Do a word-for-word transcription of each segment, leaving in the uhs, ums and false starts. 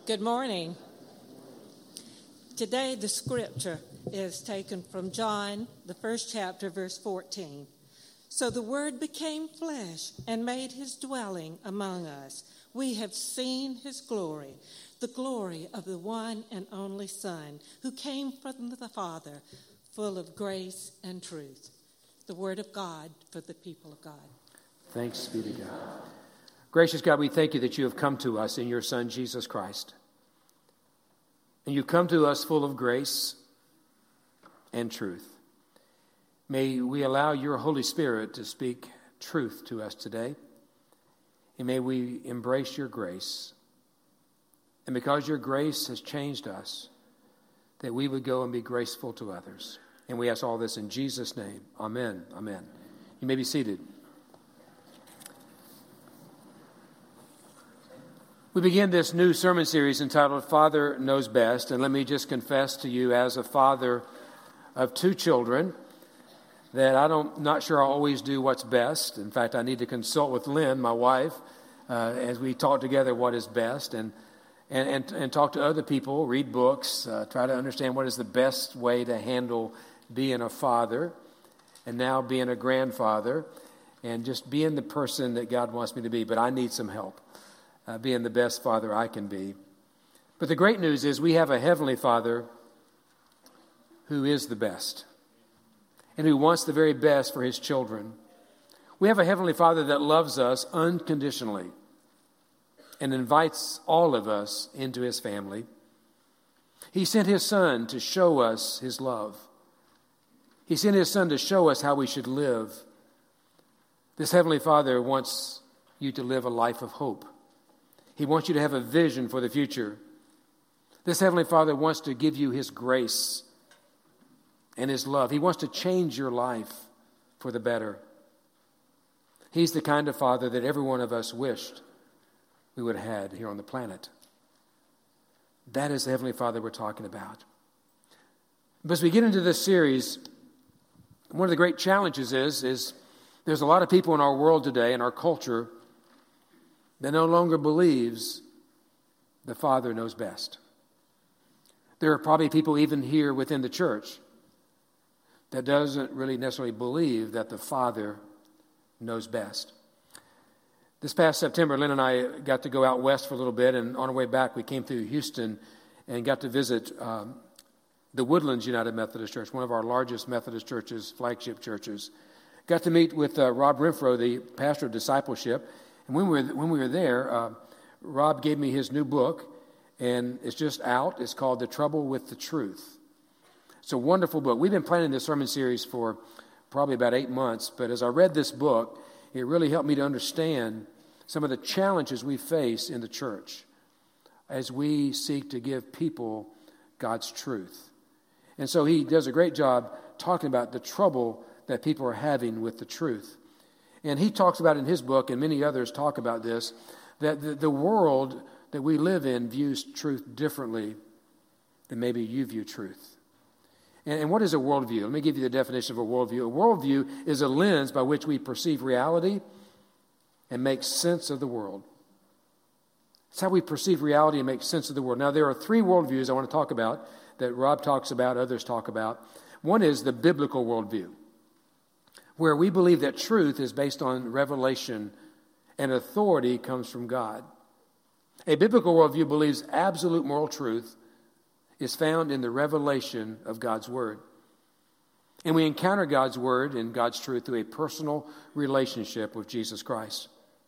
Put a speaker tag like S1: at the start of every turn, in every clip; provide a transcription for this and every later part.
S1: Good morning. Today the scripture is taken from John, the first chapter, verse fourteen. So the Word became flesh and made his dwelling among us. We have seen his glory, the glory of the one and only Son, who came from the Father, full of grace and truth. The word of God for the people of God.
S2: Thanks be to God. Gracious God, we thank you that you have come to us in your Son, Jesus Christ. And you've come to us full of grace and truth. May we allow your Holy Spirit to speak truth to us today. And may we embrace your grace. And because your grace has changed us, that we would go and be graceful to others. And we ask all this in Jesus' name. Amen. Amen. You may be seated. We begin this new sermon series entitled Father Knows Best. And let me just confess to you as a father of two children that I don't, not sure I always do what's best. In fact, I need to consult with Lynn, my wife, uh, as we talk together what is best and, and, and, and talk to other people, read books, uh, try to understand what is the best way to handle being a father and now being a grandfather and just being the person that God wants me to be. But I need some help. Uh, being the best father I can be. But the great news is we have a heavenly Father who is the best and who wants the very best for his children. We have a heavenly Father that loves us unconditionally and invites all of us into his family. He sent his Son to show us his love. He sent his Son to show us how we should live. This heavenly Father wants you to live a life of hope. He wants you to have a vision for the future. This Heavenly Father wants to give you his grace and his love. He wants to change your life for the better. He's the kind of Father that every one of us wished we would have had here on the planet. That is the Heavenly Father we're talking about. But as we get into this series, one of the great challenges is, is there's a lot of people in our world today, in our culture, that no longer believes the Father knows best. There are probably people even here within the church that doesn't really necessarily believe that the Father knows best. This past September, Lynn and I got to go out west for a little bit, and on our way back, we came through Houston and got to visit um, the Woodlands United Methodist Church, one of our largest Methodist churches, flagship churches. Got to meet with uh, Rob Renfro, the pastor of discipleship. And when we were, when we were there, uh, Rob gave me his new book, and it's just out. It's called The Trouble with the Truth. It's a wonderful book. We've been planning this sermon series for probably about eight months, but as I read this book, it really helped me to understand some of the challenges we face in the church as we seek to give people God's truth. And so he does a great job talking about the trouble that people are having with the truth. And he talks about in his book, and many others talk about this, that the, the world that we live in views truth differently than maybe you view truth. And, and what is a worldview? Let me give you the definition of a worldview. A worldview is a lens by which we perceive reality and make sense of the world. It's how we perceive reality and make sense of the world. Now, there are three worldviews I want to talk about that Rob talks about, others talk about. One is the biblical worldview, where we believe that truth is based on revelation and authority comes from God. A biblical worldview believes absolute moral truth is found in the revelation of God's Word. And we encounter God's Word and God's truth through a personal relationship with Jesus Christ.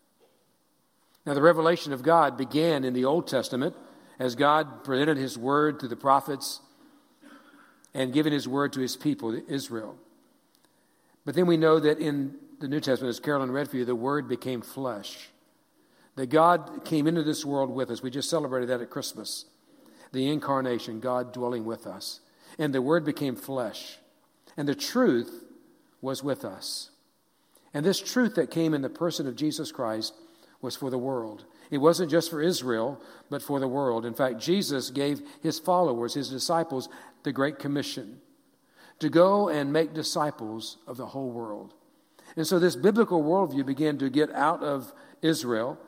S2: Now, the revelation of God began in the Old Testament as God presented his Word to the prophets and given his Word to his people, Israel. But then we know that in the New Testament, as Carolyn read for you, the Word became flesh. That God came into this world with us. We just celebrated that at Christmas. The incarnation, God dwelling with us. And the Word became flesh. And the truth was with us. And this truth that came in the person of Jesus Christ was for the world. It wasn't just for Israel, but for the world. In fact, Jesus gave his followers, his disciples, the Great Commission to go and make disciples of the whole world. And so this biblical worldview began to get out of Israel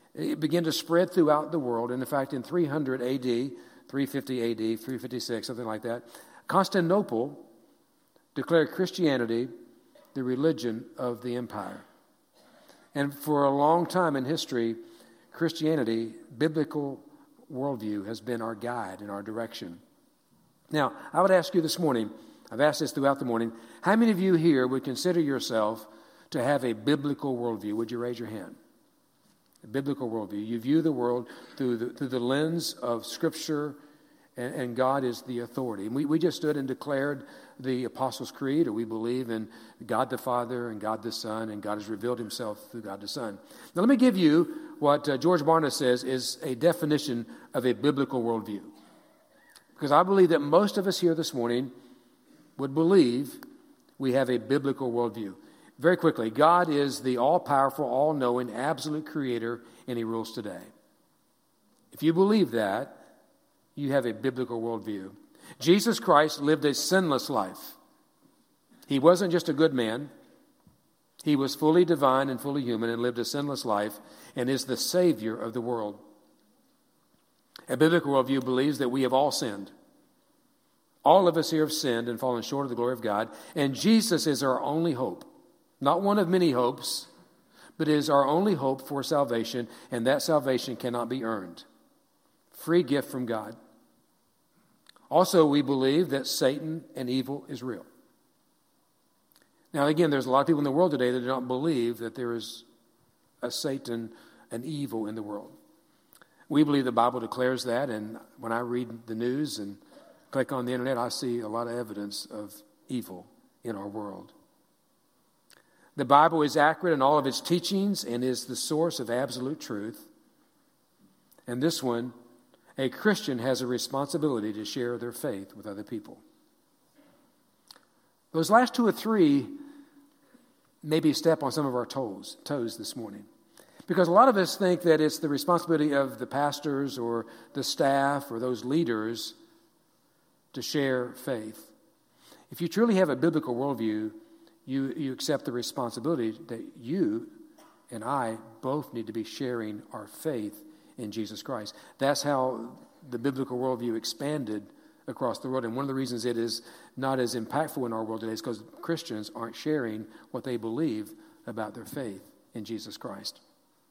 S2: It began to spread throughout the world. And in fact, in three hundred A D, three fifty A D, three fifty-six, something like that, Constantinople declared Christianity the religion of the empire. And for a long time in history, Christianity, biblical worldview, has been our guide and our direction. Now, I would ask you this morning, I've asked this throughout the morning, how many of you here would consider yourself to have a biblical worldview? Would you raise your hand? A biblical worldview. You view the world through the, through the lens of Scripture, and, and God is the authority. And we, we just stood and declared the Apostles' Creed, or we believe in God the Father and God the Son, and God has revealed himself through God the Son. Now let me give you what uh, George Barna says is a definition of a biblical worldview. Because I believe that most of us here this morning would believe we have a biblical worldview. Very quickly, God is the all-powerful, all-knowing, absolute creator, and he rules today. If you believe that, you have a biblical worldview. Jesus Christ lived a sinless life. He wasn't just a good man. He was fully divine and fully human and lived a sinless life and is the Savior of the world. A biblical worldview believes that we have all sinned. All of us here have sinned and fallen short of the glory of God, and Jesus is our only hope. Not one of many hopes, but it is our only hope for salvation, and that salvation cannot be earned. Free gift from God. Also, we believe that Satan and evil is real. Now, again, there's a lot of people in the world today that do not believe that there is a Satan and evil in the world. We believe the Bible declares that, and when I read the news and click on the internet, I see a lot of evidence of evil in our world. The Bible is accurate in all of its teachings and is the source of absolute truth. And this one, a Christian has a responsibility to share their faith with other people. Those last two or three maybe step on some of our toes, toes this morning. Because a lot of us think that it's the responsibility of the pastors or the staff or those leaders to share faith. If you truly have a biblical worldview, you, you accept the responsibility that you and I both need to be sharing our faith in Jesus Christ. That's how the biblical worldview expanded across the world. And one of the reasons it is not as impactful in our world today is because Christians aren't sharing what they believe about their faith in Jesus Christ.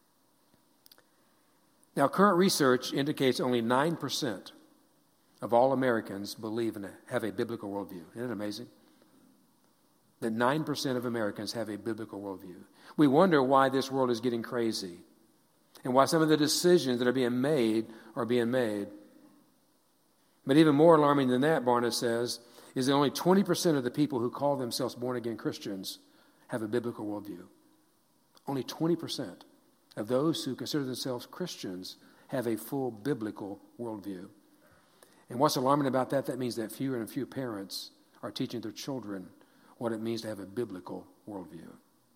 S2: Now, current research indicates only nine percent of all Americans believe in a, have a biblical worldview. Isn't it amazing? That nine percent of Americans have a biblical worldview. We wonder why this world is getting crazy and why some of the decisions that are being made are being made. But even more alarming than that, Barna says, is that only twenty percent of the people who call themselves born-again Christians have a biblical worldview. Only twenty percent of those who consider themselves Christians have a full biblical worldview. And what's alarming about that, that means that fewer and fewer parents are teaching their children what it means to have a biblical worldview.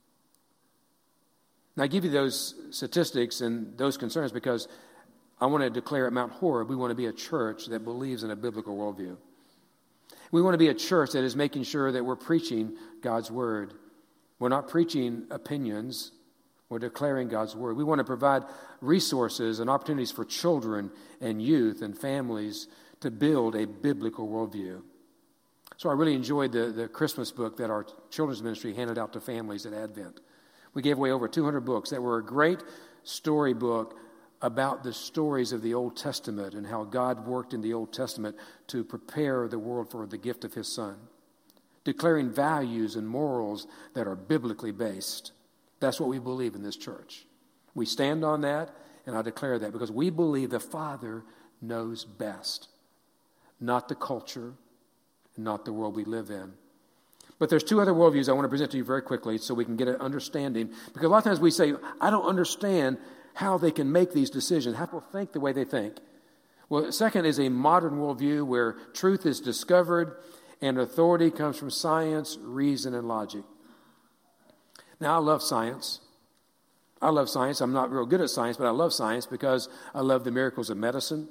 S2: Now, I give you those statistics and those concerns because I want to declare at Mount Horeb, we want to be a church that believes in a biblical worldview. We want to be a church that is making sure that we're preaching God's word. We're not preaching opinions. We're declaring God's word. We want to provide resources and opportunities for children and youth and families to build a biblical worldview. So I really enjoyed the, the Christmas book that our children's ministry handed out to families at Advent. We gave away over two hundred books that were a great storybook about the stories of the Old Testament and how God worked in the Old Testament to prepare the world for the gift of his Son, declaring values and morals that are biblically based. That's what we believe in this church. We stand on that, and I declare that because we believe the Father knows best, not the culture, not the world we live in. But there's two other worldviews I want to present to you very quickly so we can get an understanding. Because a lot of times we say, I don't understand how they can make these decisions, how people think the way they think. Well, the second is a modern worldview where truth is discovered and authority comes from science, reason, and logic. Now, I love science. I love science. I'm not real good at science, but I love science because I love the miracles of medicine.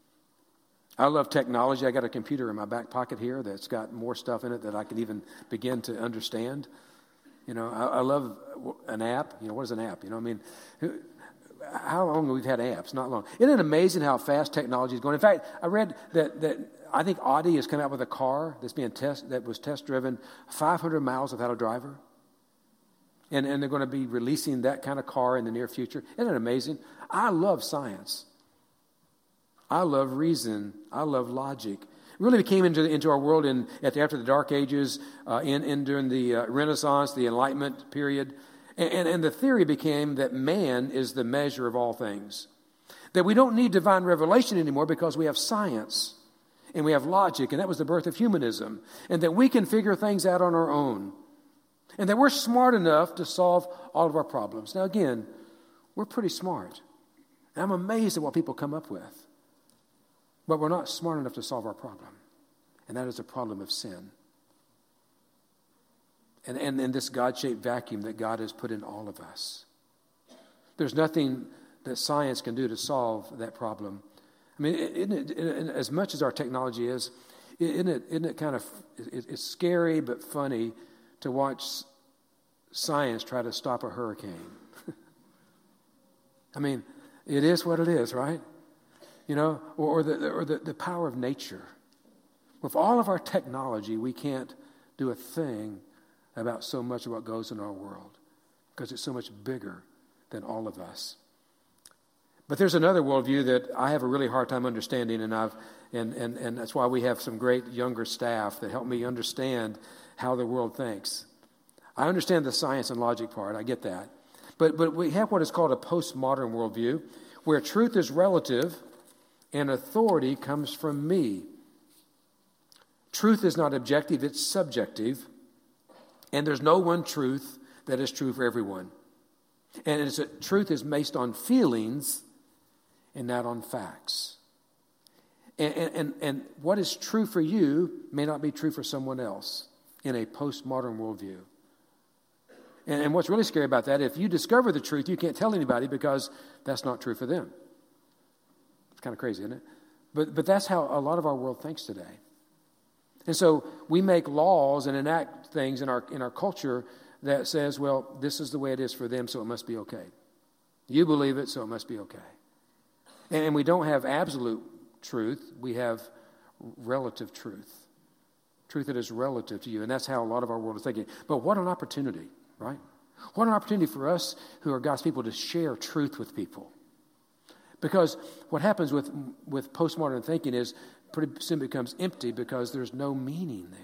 S2: I love technology. I got a computer in my back pocket here that's got more stuff in it that I can even begin to understand. You know, I, I love an app. You know, what is an app? You know, I mean, how long have we had apps? Not long. Isn't it amazing how fast technology is going? In fact, I read that, that I think Audi has come out with a car that's being test that was test driven five hundred miles without a driver. And, and they're going to be releasing that kind of car in the near future. Isn't it amazing? I love science. I love reason. I love logic. It really came into, into our world in at the, after the Dark Ages, uh, in, in during the uh, Renaissance, the Enlightenment period. And, and, and the theory became that man is the measure of all things. That we don't need divine revelation anymore because we have science and we have logic. And that was the birth of humanism. And that we can figure things out on our own. And that we're smart enough to solve all of our problems. Now, again, we're pretty smart. And I'm amazed at what people come up with. But we're not smart enough to solve our problem. And that is the problem of sin. And, and, and this God-shaped vacuum that God has put in all of us. There's nothing that science can do to solve that problem. I mean, isn't it, isn't it, as much as our technology is, isn't it, isn't it kind of, it's scary but funny to watch science try to stop a hurricane. I mean, it is what it is, right? You know, or, or, the, or the, the power of nature. With all of our technology, we can't do a thing about so much of what goes in our world because it's so much bigger than all of us. But there's another worldview that I have a really hard time understanding, and I've and, and, and that's why we have some great younger staff that help me understand how the world thinks. I understand the science and logic part. I get that. But but we have what is called a postmodern worldview, where truth is relative and authority comes from me. Truth is not objective, it's subjective. And there's no one truth that is true for everyone. And it's a, truth is based on feelings and not on facts. And, and, and what is true for you may not be true for someone else in a postmodern worldview. And, and what's really scary about that, if you discover the truth, you can't tell anybody because that's not true for them. It's kind of crazy, isn't it? But, but that's how a lot of our world thinks today. And so we make laws and enact things in our in our culture that says, well, this is the way it is for them, so it must be okay. You believe it, so it must be okay. And, and we don't have absolute truth. We have relative truth. Truth that is relative to you. And that's how a lot of our world is thinking. But what an opportunity, right? What an opportunity for us who are God's people to share truth with people. Because what happens with, with postmodern thinking is pretty soon becomes empty because there's no meaning there.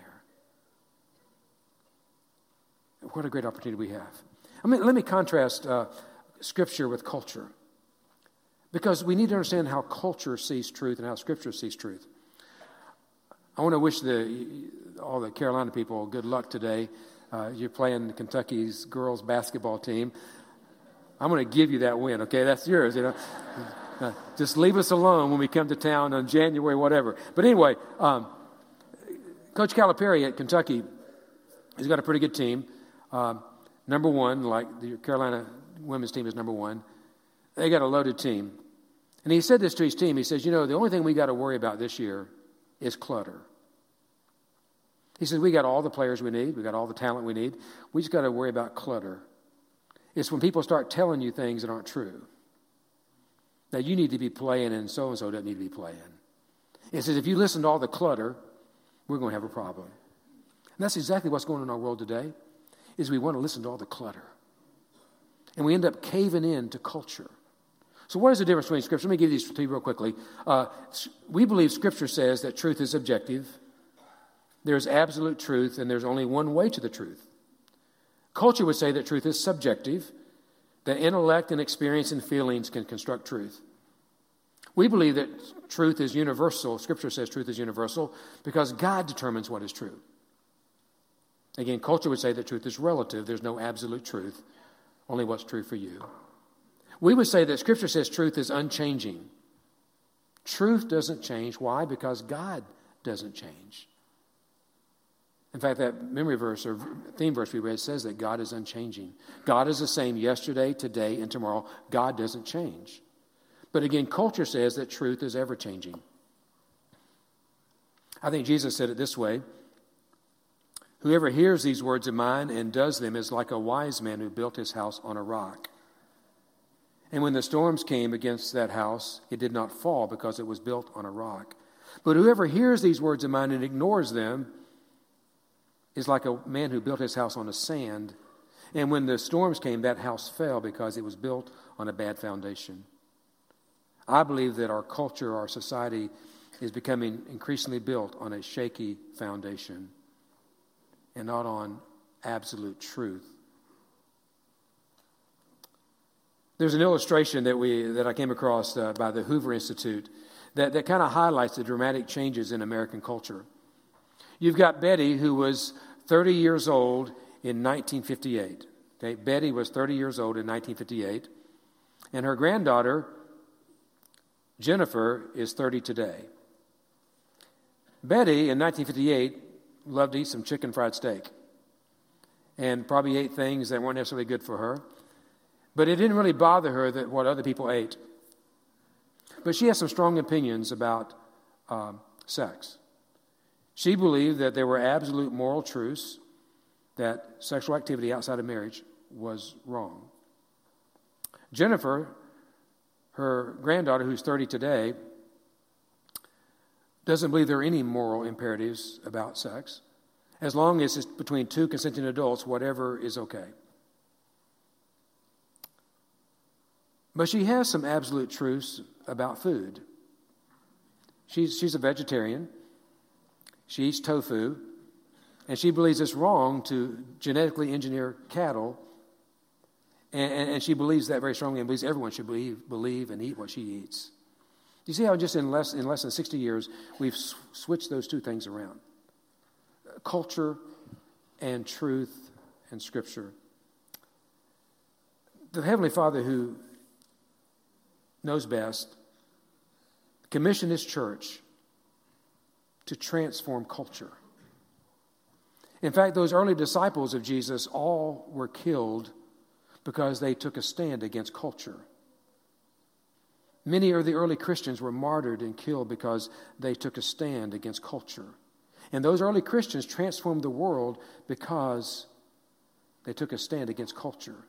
S2: What a great opportunity we have. I mean, let me contrast uh, Scripture with culture. Because we need to understand how culture sees truth and how Scripture sees truth. I want to wish the all the Carolina people good luck today. Uh, you're playing Kentucky's girls basketball team. I'm going to give you that win, okay? That's yours, you know. Uh, just leave us alone when we come to town on January, whatever. But anyway, um, Coach Calipari at Kentucky, he's got a pretty good team. Um, number one, like the Carolina women's team is number one. They got a loaded team. And he said this to his team. He says, you know, the only thing we got to worry about this year is clutter. He says, we got all the players we need. We got all the talent we need. We just got to worry about clutter. It's when people start telling you things that aren't true. That you need to be playing and so-and-so doesn't need to be playing. It says, if you listen to all the clutter, we're going to have a problem. And that's exactly what's going on in our world today, is we want to listen to all the clutter. And we end up caving in to culture. So what is the difference between Scripture? Let me give these to you real quickly. Uh, we believe Scripture says that truth is objective. There's absolute truth, and there's only one way to the truth. Culture would say that truth is subjective, that intellect and experience and feelings can construct truth. We believe that truth is universal. Scripture says truth is universal because God determines what is true. Again, culture would say that truth is relative. There's no absolute truth, only what's true for you. We would say that Scripture says truth is unchanging. Truth doesn't change. Why? Because God doesn't change. In fact, that memory verse or theme verse we read says that God is unchanging. God is the same yesterday, today, and tomorrow. God doesn't change. But again, culture says that truth is ever-changing. I think Jesus said it this way. Whoever hears these words of mine and does them is like a wise man who built his house on a rock. And when the storms came against that house, it did not fall because it was built on a rock. But whoever hears these words of mine and ignores them is like a man who built his house on the sand. And when the storms came, that house fell because it was built on a bad foundation. I believe that our culture, our society, is becoming increasingly built on a shaky foundation and not on absolute truth. There's an illustration that we that I came across uh, by the Hoover Institute that, that kind of highlights the dramatic changes in American culture. You've got Betty, who was thirty years old in nineteen fifty-eight. Okay, Betty was thirty years old in nineteen fifty-eight, and her granddaughter, Jennifer, is thirty today. Betty, in nineteen fifty-eight, loved to eat some chicken fried steak and probably ate things that weren't necessarily good for her. But it didn't really bother her that what other people ate. But she has some strong opinions about um, sex. She believed that there were absolute moral truths, that sexual activity outside of marriage was wrong. Jennifer, her granddaughter, who's thirty today, doesn't believe there are any moral imperatives about sex. As long as it's between two consenting adults, whatever is okay. But she has some absolute truths about food. She's, she's a vegetarian. She eats tofu. And she believes it's wrong to genetically engineer cattle. And, and, and she believes that very strongly and believes everyone should believe, believe and eat what she eats. You see how just in less, in less than sixty years, we've sw- switched those two things around. Culture and truth and Scripture. The Heavenly Father, who knows best, commissioned His church to transform culture. In fact, those early disciples of Jesus all were killed because they took a stand against culture. Many of the early Christians were martyred and killed because they took a stand against culture. And those early Christians transformed the world because they took a stand against culture.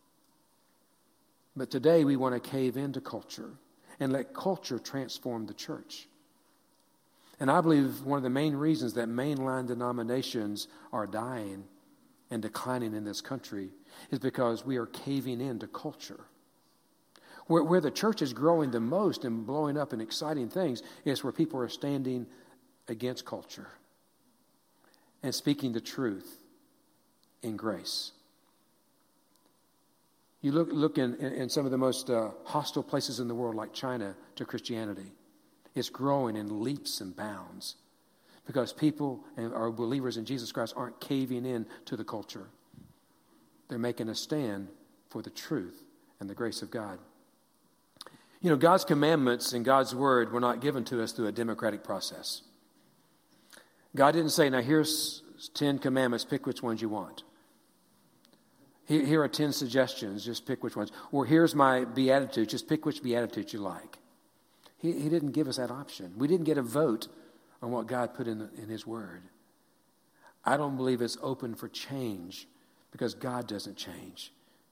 S2: But today we want to cave into culture and let culture transform the church. And I believe one of the main reasons that mainline denominations are dying and declining in this country is because we are caving into culture. Where, where the church is growing the most and blowing up in exciting things is where people are standing against culture and speaking the truth in grace. You look look in, in some of the most uh, hostile places in the world, like China, to Christianity. It's growing in leaps and bounds because people and our believers in Jesus Christ aren't caving in to the culture. They're making a stand for the truth and the grace of God. You know, God's commandments and God's word were not given to us through a democratic process. God didn't say, now here's ten commandments, pick which ones you want. Here are ten suggestions, just pick which ones. Or here's my beatitude, just pick which beatitude you like. He, he didn't give us that option. We didn't get a vote on what God put in, the, in His Word. I don't believe it's open for change because God doesn't change.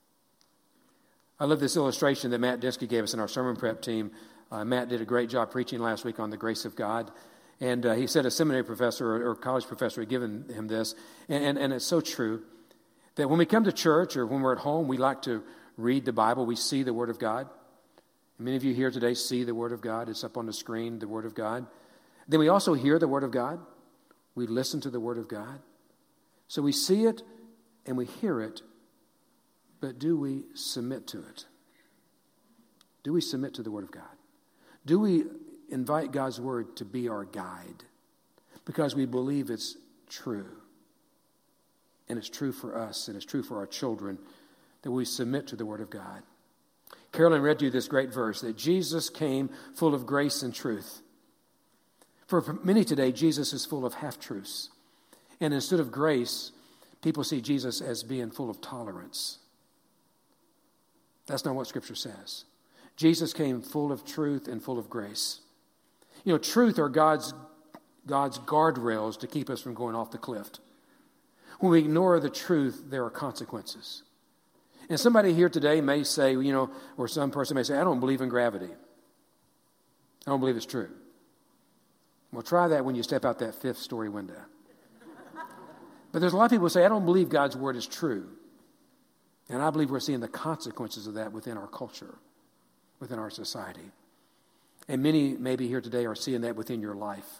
S2: I love this illustration that Matt Dinsky gave us in our sermon prep team. Uh, Matt did a great job preaching last week on the grace of God. And uh, he said a seminary professor or, or college professor had given him this. And, and, and it's so true. That when we come to church or when we're at home, we like to read the Bible. We see the Word of God. And many of you here today see the Word of God. It's up on the screen, the Word of God. Then we also hear the Word of God. We listen to the Word of God. So we see it and we hear it, but do we submit to it? Do we submit to the Word of God? Do we invite God's Word to be our guide because we believe it's true? And it's true for us, and it's true for our children, that we submit to the Word of God. Carolyn read to you this great verse, that Jesus came full of grace and truth. For many today, Jesus is full of half-truths. And instead of grace, people see Jesus as being full of tolerance. That's not what Scripture says. Jesus came full of truth and full of grace. You know, truth are God's, God's guardrails to keep us from going off the cliff. When we ignore the truth, there are consequences. And somebody here today may say, you know, or some person may say, I don't believe in gravity. I don't believe it's true. Well, try that when you step out that fifth story window. But there's a lot of people who say, I don't believe God's word is true. And I believe we're seeing the consequences of that within our culture, within our society. And many maybe here today are seeing that within your life.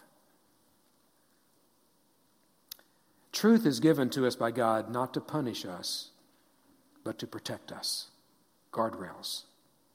S2: Truth is given to us by God not to punish us, but to protect us. Guardrails.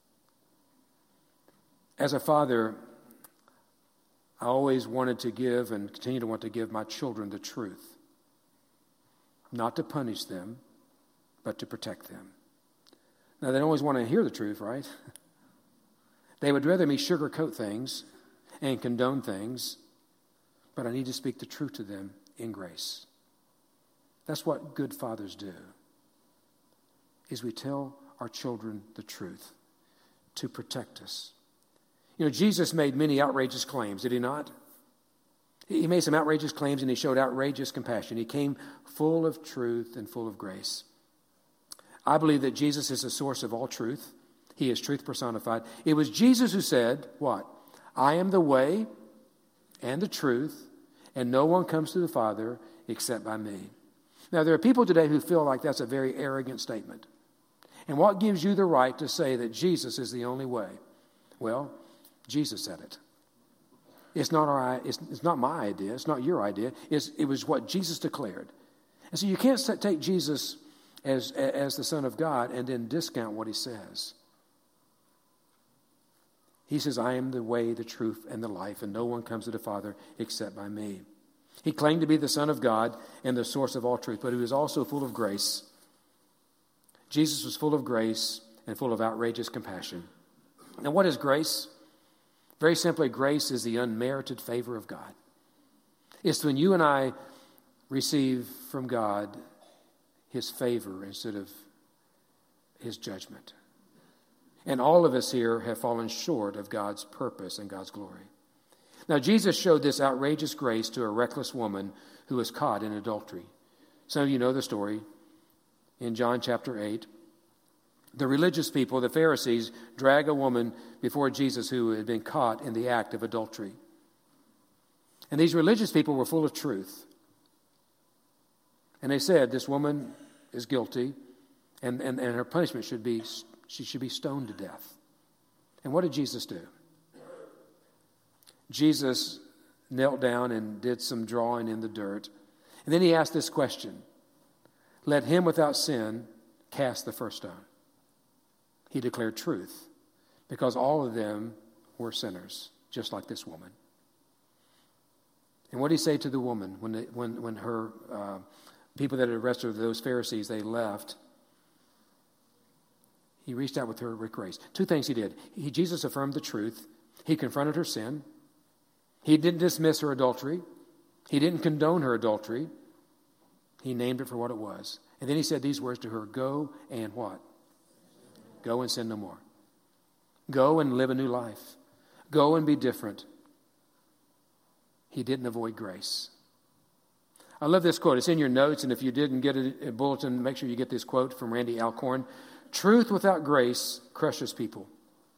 S2: As a father, I always wanted to give and continue to want to give my children the truth. Not to punish them, but to protect them. Now, they don't always want to hear the truth, right? They would rather me sugarcoat things and condone things, but I need to speak the truth to them in grace. That's what good fathers do, is we tell our children the truth to protect us. You know, Jesus made many outrageous claims, did he not? He made some outrageous claims and he showed outrageous compassion. He came full of truth and full of grace. I believe that Jesus is the source of all truth. He is truth personified. It was Jesus who said, what? I am the way and the truth, and no one comes to the Father except by me. Now, there are people today who feel like that's a very arrogant statement. And what gives you the right to say that Jesus is the only way? Well, Jesus said it. It's not our. It's, it's not my idea. It's not your idea. It's, it was what Jesus declared. And so you can't take Jesus as, as the Son of God and then discount what he says. He says, I am the way, the truth, and the life, and no one comes to the Father except by me. He claimed to be the Son of God and the source of all truth, but he was also full of grace. Jesus was full of grace and full of outrageous compassion. Now, what is grace? Very simply, grace is the unmerited favor of God. It's when you and I receive from God his favor instead of his judgment. And all of us here have fallen short of God's purpose and God's glory. Now, Jesus showed this outrageous grace to a reckless woman who was caught in adultery. Some of you know the story in John chapter eight. The religious people, the Pharisees, drag a woman before Jesus who had been caught in the act of adultery. And these religious people were full of truth. And they said, this woman is guilty, and, and, and her punishment should be, she should be stoned to death. And what did Jesus do? Jesus knelt down and did some drawing in the dirt. And then he asked this question, let him without sin cast the first stone. He declared truth because all of them were sinners, just like this woman. And what did he say to the woman when they, when when her uh, people that had arrested her, those Pharisees, they left? He reached out with her with grace. Two things he did. He, Jesus affirmed the truth. He confronted her sin. He didn't dismiss her adultery. He didn't condone her adultery. He named it for what it was. And then he said these words to her, go and what? Go and sin no more. Go and live a new life. Go and be different. He didn't avoid grace. I love this quote. It's in your notes, and if you didn't get it a bulletin, make sure you get this quote from Randy Alcorn. Truth without grace crushes people.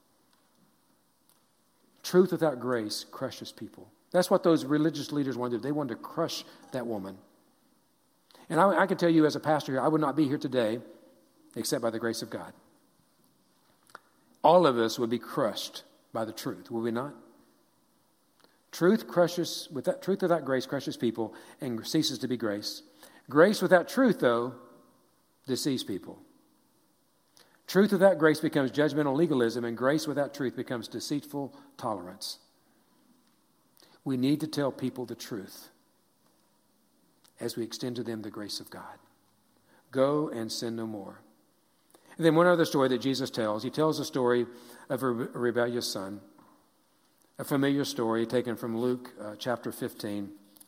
S2: Truth without grace crushes people. That's what those religious leaders wanted to do. They wanted to crush that woman. And I, I can tell you as a pastor here, I would not be here today except by the grace of God. All of us would be crushed by the truth, will we not? Truth crushes, without, truth without grace crushes people and ceases to be grace. Grace without truth, though, deceives people. Truth without grace becomes judgmental legalism, and grace without truth becomes deceitful tolerance. We need to tell people the truth as we extend to them the grace of God. Go and sin no more. And then one other story that Jesus tells. He tells the story of a rebellious son. A familiar story taken from Luke uh, chapter fifteen.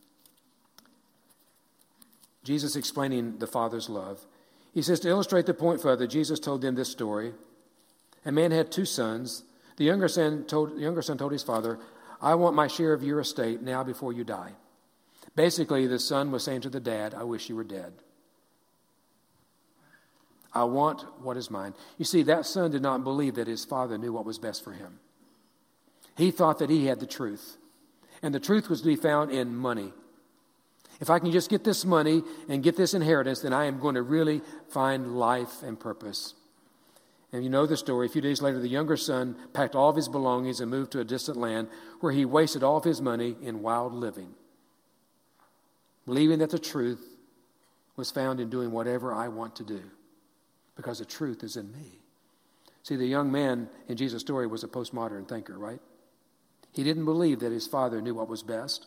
S2: Jesus explaining the Father's love. He says, to illustrate the point further, Jesus told them this story. A man had two sons. The younger son told, the younger son told his father, I want my share of your estate now before you die. Basically, the son was saying to the dad, I wish you were dead. I want what is mine. You see, that son did not believe that his father knew what was best for him. He thought that he had the truth. And the truth was to be found in money. If I can just get this money and get this inheritance, then I am going to really find life and purpose. And you know the story. A few days later, the younger son packed all of his belongings and moved to a distant land where he wasted all of his money in wild living, believing that the truth was found in doing whatever I want to do because the truth is in me. See, the young man in Jesus' story was a postmodern thinker, right? He didn't believe that his father knew what was best.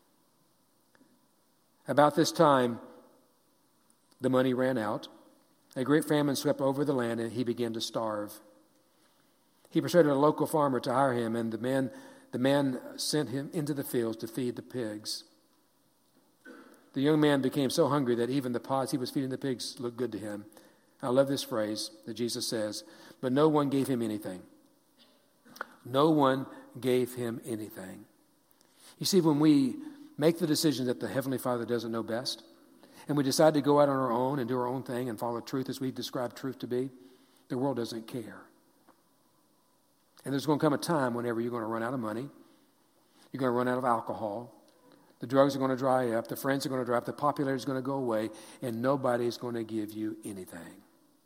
S2: About this time, the money ran out. A great famine swept over the land, and he began to starve. He persuaded a local farmer to hire him, and the man, the man sent him into the fields to feed the pigs. The young man became so hungry that even the pods he was feeding the pigs looked good to him. I love this phrase that Jesus says, but no one gave him anything. No one gave him anything. You see, when we make the decision that the Heavenly Father doesn't know best, and we decide to go out on our own and do our own thing and follow truth as we describe truth to be, the world doesn't care. And there's going to come a time whenever you're going to run out of money, you're going to run out of alcohol, the drugs are going to dry up, the friends are going to dry up, the popularity is going to go away, and nobody's going to give you anything.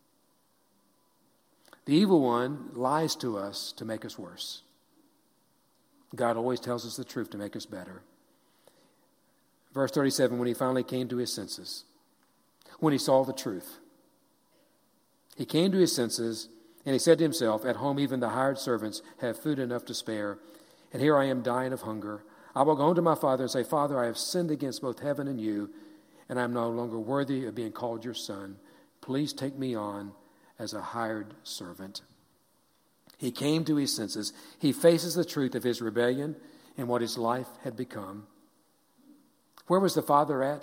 S2: The evil one lies to us to make us worse. God always tells us the truth to make us better. Verse thirty-seven, when he finally came to his senses, when he saw the truth, he came to his senses and he said to himself, at home even the hired servants have food enough to spare, and here I am dying of hunger. I will go home to my father and say, Father, I have sinned against both heaven and you, and I am no longer worthy of being called your son. Please take me on as a hired servant. He came to his senses. He faces the truth of his rebellion and what his life had become. Where was the father at?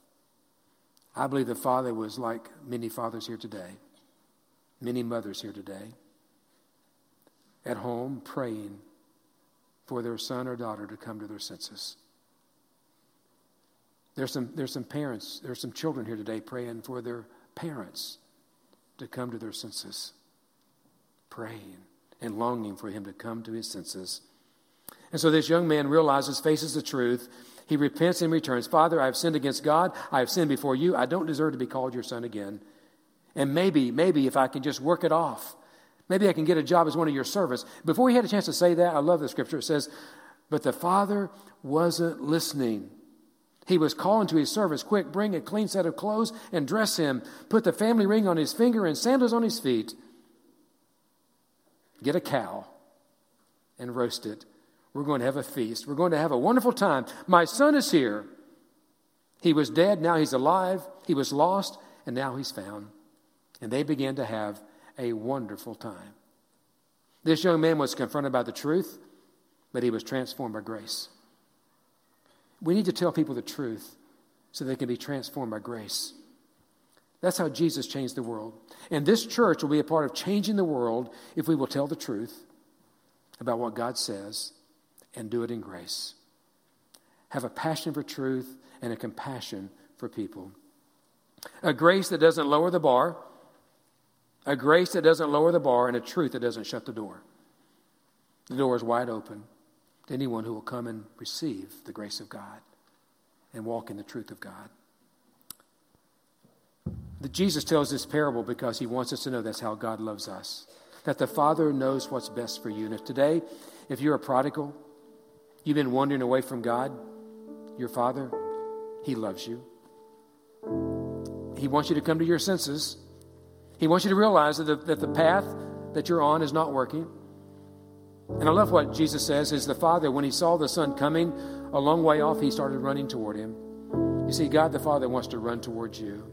S2: I believe the father was like many fathers here today, many mothers here today, at home praying for their son or daughter to come to their senses. There's some, there's some parents, there's some children here today praying for their parents to come to their senses, praying and longing for him to come to his senses. And so this young man realizes, faces the truth. He repents and returns. Father, I have sinned against God. I have sinned before you. I don't deserve to be called your son again. And maybe, maybe if I can just work it off, maybe I can get a job as one of your servants. Before he had a chance to say that, I love the scripture. It says, but the father wasn't listening. He was calling to his servants, quick, bring a clean set of clothes and dress him. Put the family ring on his finger and sandals on his feet. Get a cow and roast it. We're going to have a feast. We're going to have a wonderful time. My son is here. He was dead, now he's alive. He was lost, and now he's found. And they began to have a wonderful time. This young man was confronted by the truth, but he was transformed by grace. We need to tell people the truth so they can be transformed by grace. That's how Jesus changed the world. And this church will be a part of changing the world if we will tell the truth about what God says and do it in grace. Have a passion for truth and a compassion for people. A grace that doesn't lower the bar. A grace that doesn't lower the bar, and a truth that doesn't shut the door. The door is wide open to anyone who will come and receive the grace of God and walk in the truth of God. The Jesus tells this parable because he wants us to know that's how God loves us. That the Father knows what's best for you. And if today, if you're a prodigal, you've been wandering away from God, your Father, he loves you. He wants you to come to your senses. He wants you to realize that the, that the path that you're on is not working. And I love what Jesus says is the Father, when he saw the Son coming a long way off, he started running toward him. You see, God the Father wants to run towards you.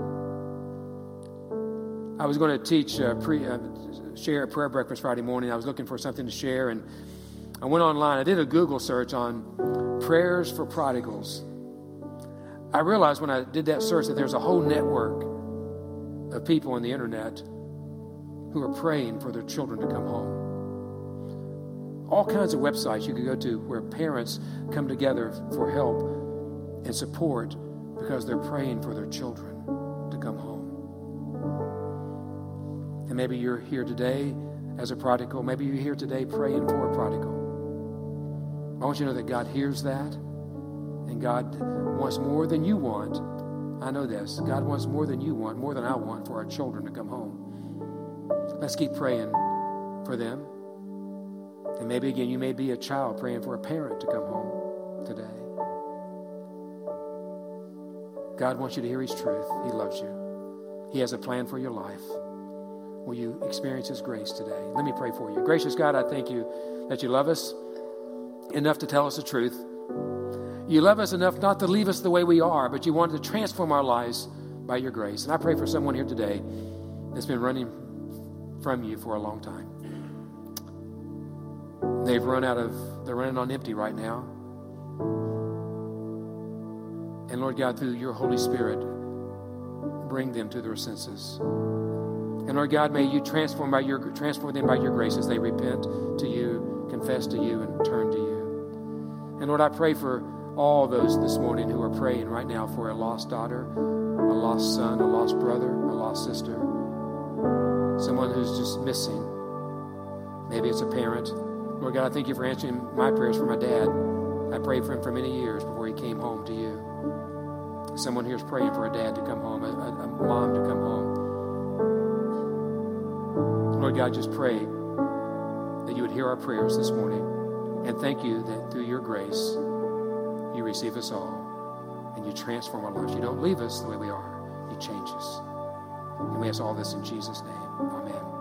S2: I was going to teach, uh, pre, uh, share at prayer breakfast Friday morning. I was looking for something to share, and I went online. I did a Google search on prayers for prodigals. I realized when I did that search that there's a whole network of people on the internet who are praying for their children to come home. All kinds of websites you could go to where parents come together for help and support because they're praying for their children to come home. And maybe you're here today as a prodigal. Maybe you're here today praying for a prodigal. I want you to know that God hears that. And God wants more than you want. I know this. God wants more than you want, more than I want for our children to come home. Let's keep praying for them. And maybe again, you may be a child praying for a parent to come home today. God wants you to hear His truth. He loves you. He has a plan for your life. Will you experience His grace today? Let me pray for you. Gracious God, I thank you that you love us enough to tell us the truth. You love us enough not to leave us the way we are, but you wanted to transform our lives by your grace. And I pray for someone here today that's been running from you for a long time. They've run out of, they're running on empty right now. And Lord God, through your Holy Spirit, bring them to their senses. And Lord God, may you transform by your transform them by your grace as they repent to you, confess to you, and turn to you. And Lord, I pray for all those this morning who are praying right now for a lost daughter, a lost son, a lost brother, a lost sister, someone who's just missing. Maybe it's a parent. Lord God, I thank you for answering my prayers for my dad. I prayed for him for many years before he came home to you. Someone here is praying for a dad to come home, a, a, a mom to come home. Lord God, just pray that you would hear our prayers this morning. And thank you that through your grace, you receive us all and you transform our lives. You don't leave us the way we are. You change us. And we ask all this in Jesus' name. Amen.